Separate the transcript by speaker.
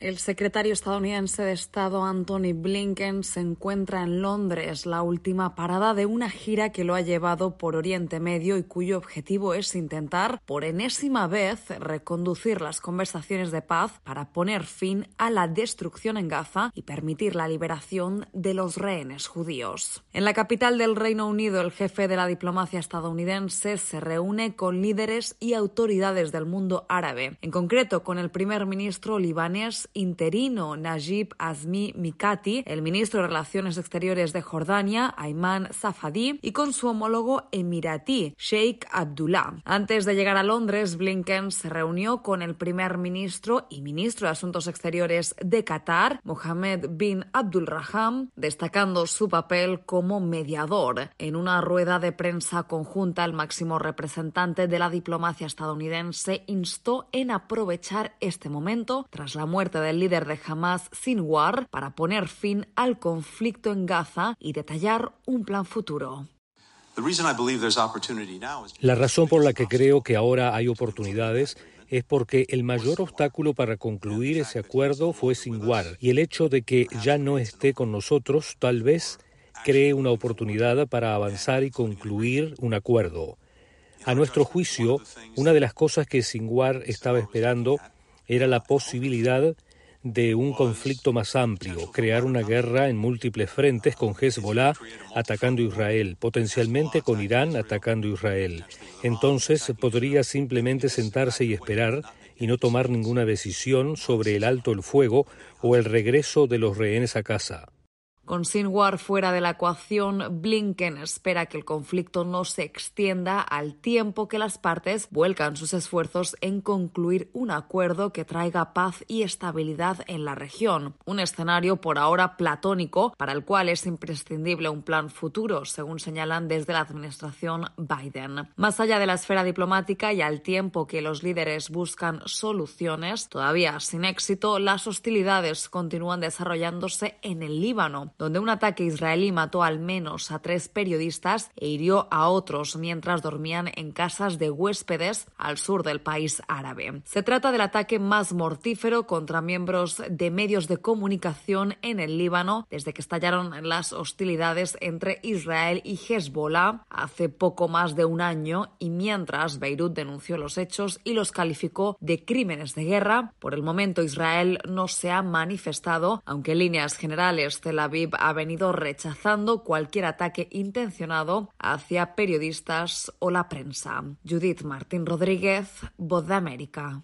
Speaker 1: El secretario estadounidense de Estado Antony Blinken se encuentra en Londres, la última parada de una gira que lo ha llevado por Oriente Medio y cuyo objetivo es intentar, por enésima vez, reconducir las conversaciones de paz para poner fin a la destrucción en Gaza y permitir la liberación de los rehenes judíos. En la capital del Reino Unido, el jefe de la diplomacia estadounidense se reúne con líderes y autoridades del mundo árabe, en concreto con el primer ministro libanés interino Najib Azmi Mikati, el ministro de Relaciones Exteriores de Jordania, Ayman Safadi, y con su homólogo emiratí, Sheikh Abdullah. Antes de llegar a Londres, Blinken se reunió con el primer ministro y ministro de Asuntos Exteriores de Qatar, Mohammed bin Abdulrahman, destacando su papel como mediador. En una rueda de prensa conjunta, el máximo representante de la diplomacia estadounidense instó en aprovechar este momento, tras la muerte del líder de Hamas, Sinwar, para poner fin al conflicto en Gaza y detallar un plan futuro.
Speaker 2: La razón por la que creo que ahora hay oportunidades es porque el mayor obstáculo para concluir ese acuerdo fue Sinwar, y el hecho de que ya no esté con nosotros tal vez cree una oportunidad para avanzar y concluir un acuerdo. A nuestro juicio, una de las cosas que Sinwar estaba esperando era la posibilidad de un conflicto más amplio, crear una guerra en múltiples frentes, con Hezbollah atacando Israel, potencialmente con Irán atacando Israel. Entonces podría simplemente sentarse y esperar y no tomar ninguna decisión sobre el alto el fuego o el regreso de los rehenes a casa.
Speaker 1: Con Sinwar fuera de la ecuación, Blinken espera que el conflicto no se extienda al tiempo que las partes vuelcan sus esfuerzos en concluir un acuerdo que traiga paz y estabilidad en la región. Un escenario por ahora platónico para el cual es imprescindible un plan futuro, según señalan desde la administración Biden. Más allá de la esfera diplomática y al tiempo que los líderes buscan soluciones, todavía sin éxito, las hostilidades continúan desarrollándose en el Líbano, donde un ataque israelí mató al menos a 3 periodistas e hirió a otros mientras dormían en casas de huéspedes al sur del país árabe. Se trata del ataque más mortífero contra miembros de medios de comunicación en el Líbano desde que estallaron las hostilidades entre Israel y Hezbollah hace poco más de un año, y mientras Beirut denunció los hechos y los calificó de crímenes de guerra. Por el momento, Israel no se ha manifestado, aunque en líneas generales Tel Aviv ha venido rechazando cualquier ataque intencionado hacia periodistas o la prensa. Judith Martín Rodríguez, Voz de América.